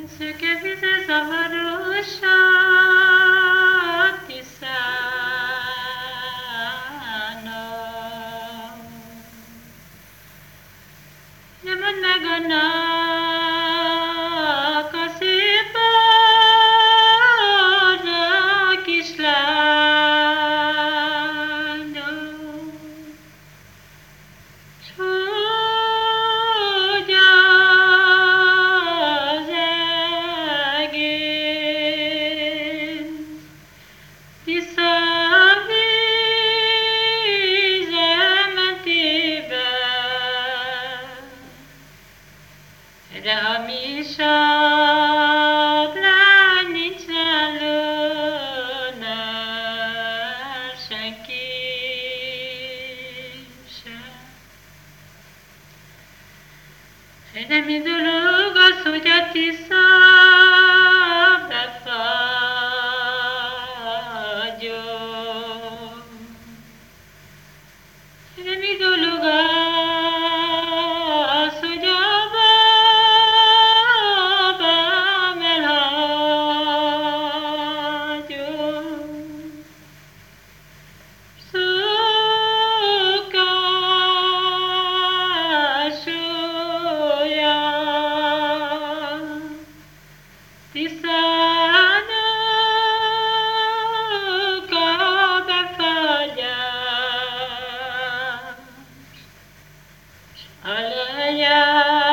Szőke vize zavaros a Tiszának. Nem mondd meg annak a szép barna kislánynak, s hogy az egész Tisza víze mentében de hamisabb lány nincs nálőne senki sem. De mi dolog az, hogy a Tisza befagyott? De mi dolog az, hogy a babám elhagyott? Szokás olyan Tiszának a befagyás, s a lejárt